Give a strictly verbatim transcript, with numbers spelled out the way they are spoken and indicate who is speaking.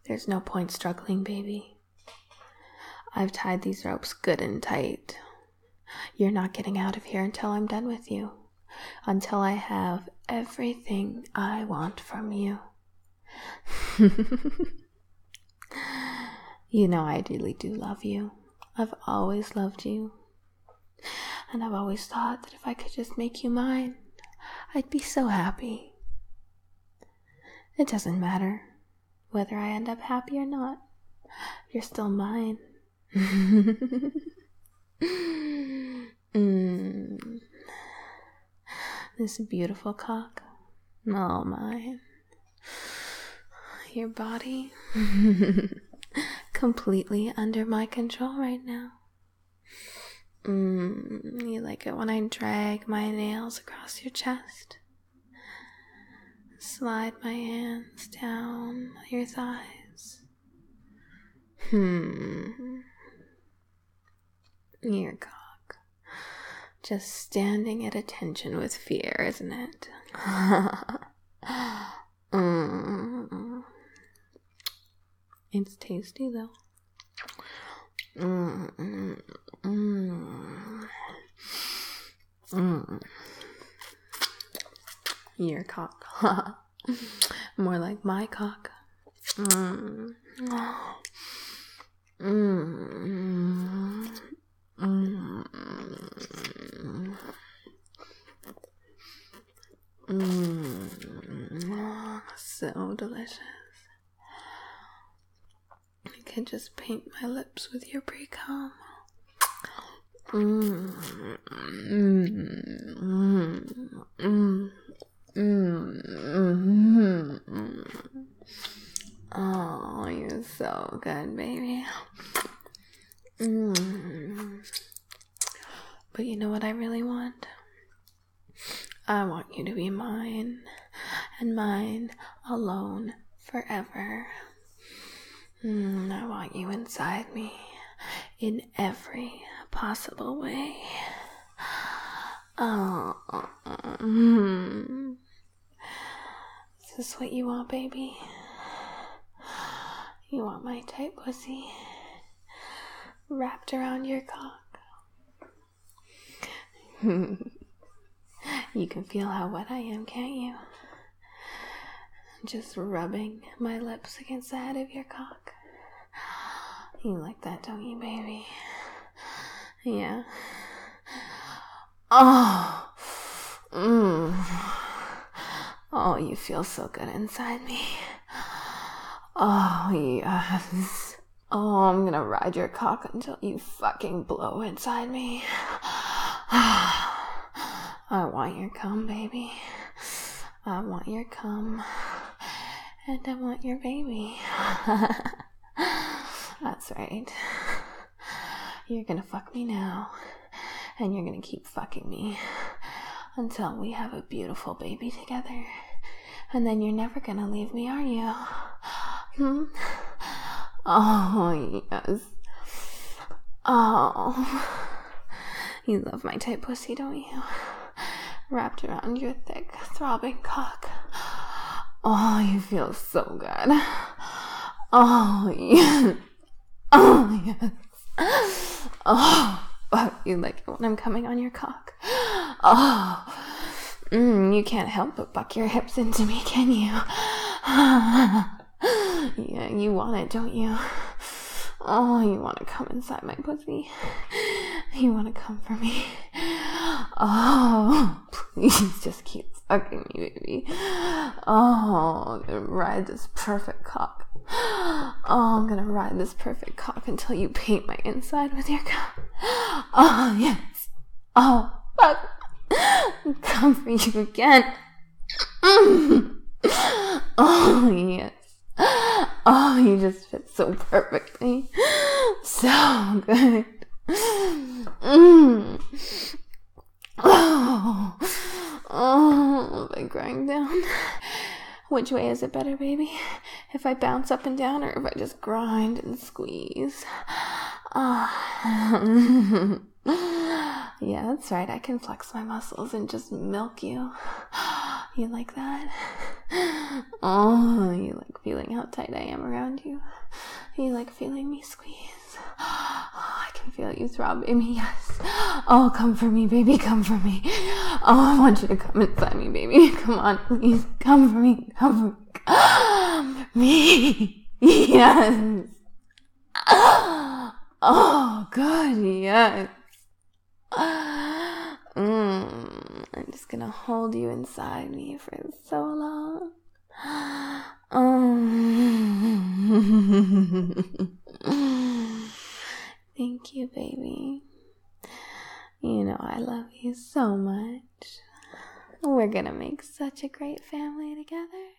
Speaker 1: There's no point struggling, baby. I've tied these ropes good and tight. You're not getting out of here until I'm done with you. Until I have everything I want from you. You know I really do love you. I've always loved you. And I've always thought that if I could just make you mine, I'd be so happy. It doesn't matter whether I end up happy or not. You're still mine. mm. This beautiful cock, all mine. Your body, completely under my control right now. Mm, you like it when I drag my nails across your chest, slide my hands down your thighs. Hmm. Your cock, just standing at attention with fear, isn't it? mm. It's tasty though. Mm, mm, mm. Mm. Your cock. More like my cock. Mm. Mm. Mm. Mm. So delicious. I could just paint my lips with your pre-cum. Mm. Mm. Mm. Mm. Mm. Oh, you're so good, baby. Mm. But you know what I really want? I want you to be mine, and mine alone forever. Mm, I want you inside me in every possible way. Oh, mm. Is this what you want, baby? You want my tight pussy wrapped around your cock. You can feel how wet I am, can't you? Just rubbing my lips against the head of your cock. You like that, don't you, baby? Yeah. Oh. Mm. Oh, you feel so good inside me. Oh, yes. Oh, I'm gonna ride your cock until you fucking blow inside me. I want your cum, baby. I want your cum. And I want your baby. That's right. You're gonna fuck me now. And you're gonna keep fucking me until we have a beautiful baby together. And then you're never gonna leave me, are you? Hmm? Oh, yes. Oh. You love my tight pussy, don't you? Wrapped around your thick, throbbing cock. Oh, you feel so good. Oh, yes. Oh, yes. Oh, fuck, you like it when I'm coming on your cock. Oh, mm, you can't help but buck your hips into me, can you? Yeah, you want it, don't you? Oh, you want to come inside my pussy? You want to come for me? Oh, please just keep fucking me, baby. Oh, I'm gonna ride this perfect cock. Oh, I'm gonna ride this perfect cock until you paint my inside with your cock. Oh, yes. Oh, fuck. Come for you again. Mm. Oh, yes. Oh, you just fit so perfectly. So good. Mm. Oh, oh, am I crying down? Which way is it better, baby? If I bounce up and down or if I just grind and squeeze? Oh. Yeah, that's right. I can flex my muscles and just milk you. You like that? Oh, you like feeling how tight I am around you? You like feeling me squeeze? Oh, I can feel you throb, baby, yes. Oh, come for me, baby, come for me. Oh, I want you to come inside me, baby. Come on, please, come for me, come for me. Come for me. Yes. Oh, good, yes. Mm, I'm just gonna hold you inside me for so long. Um, thank you, baby. You know I love you so much. We're gonna make such a great family together.